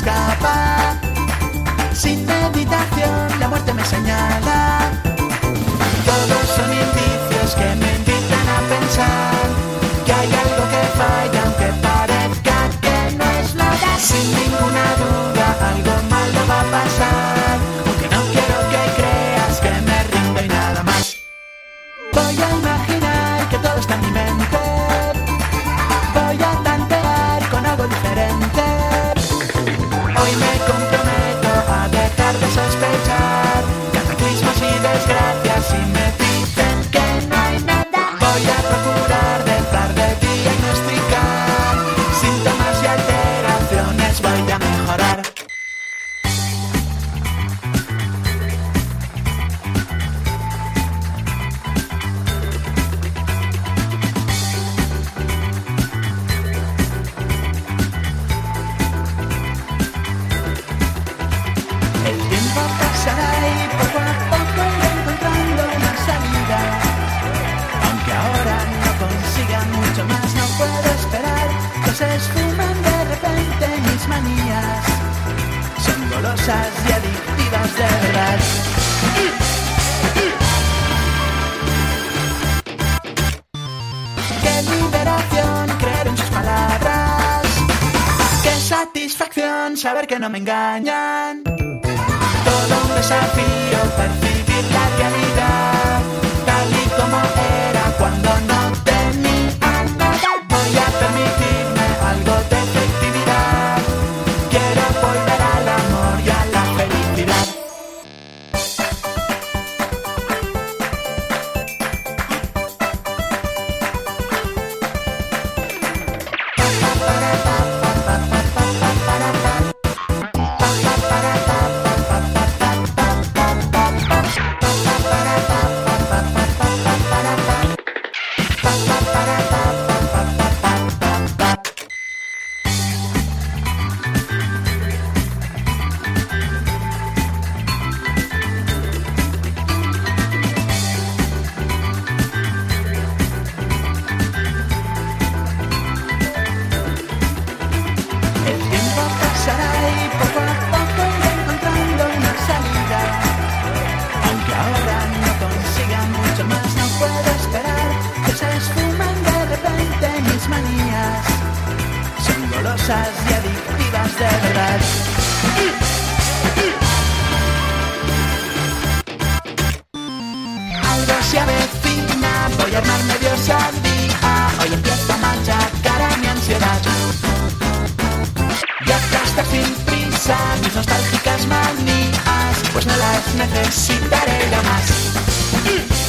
escapa. Sin meditación la muerte me señala. Todos son indicios que me invitan a pensar que hay algo que falla aunque parezca que no es nada. Sin ninguna duda algo malo va a pasar, aunque no quiero que creas que me rindo y nada más. Voy a imaginar que todo está en mi mente. Voy a tantear con algo diferente. Hoy me comprometo a dejar de sospechar cataclismos y desgracias y me dicen que no hay nada. Voy a procurar dejar de diagnosticar síntomas y alteraciones. Voy a mejorar. El tiempo pasará y poco a poco iré encontrando una salida. Aunque ahora no consiga mucho más, no puedo esperar que se esfumen de repente mis manías. Son golosas y adictivas de verdad. Qué liberación creer en sus palabras. Qué satisfacción saber que no me engañan. Todo un desafío percibir la realidad tal y como era cuando no tenía nada. Voy a permitirme algo de efectividad. Quiero volver al amor y a la felicidad. El tiempo pasará y poco a poco iré encontrando una salida. Aunque ahora no consiga mucho más, no puedo esperar que se esfumen de repente mis manías. Son golosas y adictivas de verdad. Algo se avecina, voy a armarme Dios al día. Hoy empiezo a machacar a mi ansiedad. Y aplastar sin prisa mis nostálgicas manías, pues no las necesitaré ya más.